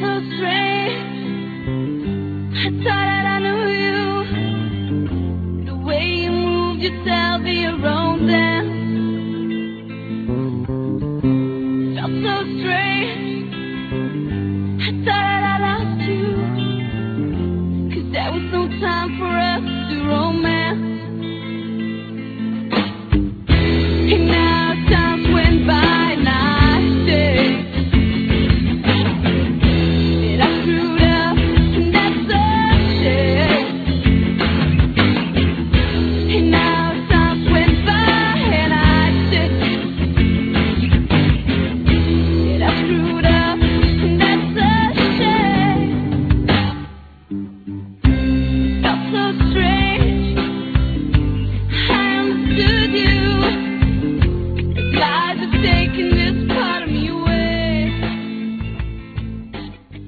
so strange. I thought that I knew you. The way you moved your